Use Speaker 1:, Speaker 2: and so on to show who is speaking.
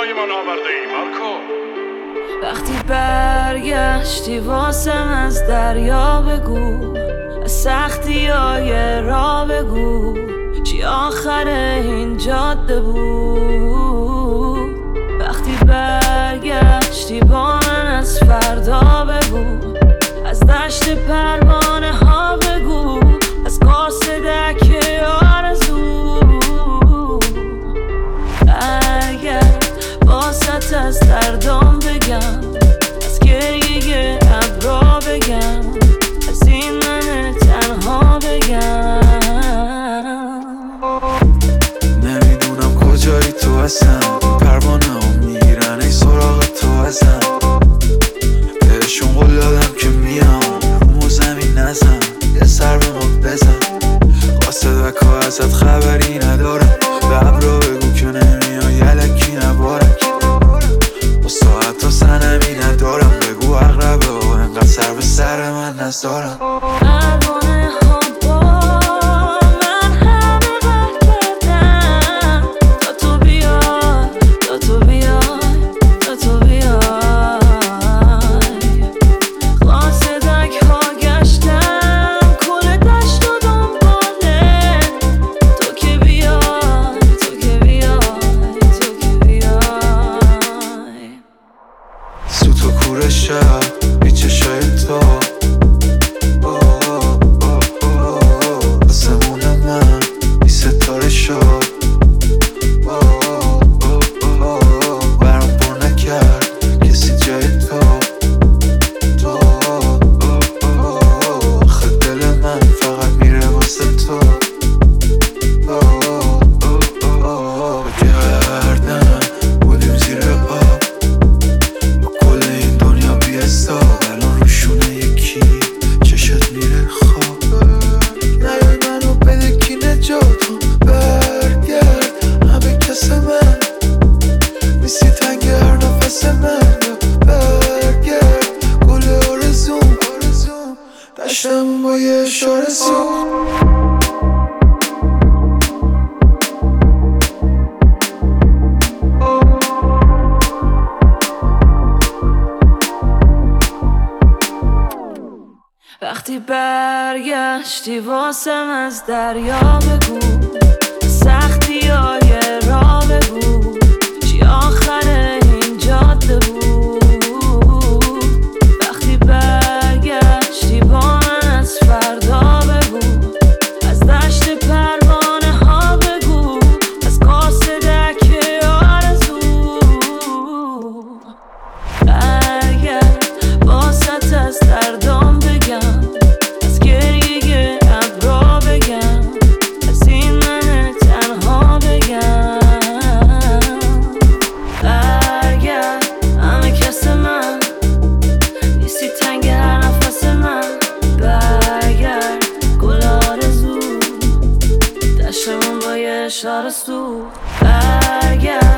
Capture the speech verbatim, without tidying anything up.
Speaker 1: برایمان آورده ای مارکو؟
Speaker 2: وقتی برگشتی واسم از دریا بگو، از سختی های را بگو، چی آخر این جاده بود. وقتی برگشتی با من از فردا بگو، از دشت پروانه ها بگو، از قاصدک آرزو. اگر واسط از دردام بگم، از گریه ابرا بگم، از این من تنها بگم.
Speaker 3: نمیدونم کجایی تو هستم، پروانه ها میگیرن ای سراغ تو هستم. بهشون قول دادم که میام، رو زمین نزن، یه سر به ما بزن. قاصدک ها ازت خبری ندارم، به ابرا بگو که نمیای یلکی نبارک. با ساعت تا سنمی ندارم، بگو اقربه ها انقدر سر به سر من نزارم.
Speaker 2: پروانه ها با من همه قهر کردن، تا تو بیای، تا تو بیای، تا تو بیای. قاصدک ها گشتن کل دشت و دنباله، تو که بیای، تو که بیای، تو که بیای.
Speaker 3: سوت و کور شب بی چشای تو، آسمون من بی ستاره شد. برام پر نکرد کسی جای تو. تو آخه دل من فقط میره واسه تو. بگردم بودیم زیر آب، با کل این دنیا بی حساب. الان روشونه یکی چشت میره خواب. نیای منو بده کی نجاتم، برگرد همه کس من نیستی تنگ هر نفس من. برگرد گل آرزوم، دشتم با یه اشاره سوخت.
Speaker 2: وقتی برگشتی واسم از دریا بگو، سختی های را بگو، چی آخر این جاده بود. وقتی برگشتی با من از فردا بگو، از دشت پروانه ها بگو، از قاصدک آرزو. اگر واسط از دردام بگم، از گریه ابرا بگم، از این من تنها بگم. برگرد همه کس من نیستی تنگ هر نفس من. برگرد گل آرزو، دشتمون با یه اشاره سوخت. برگرد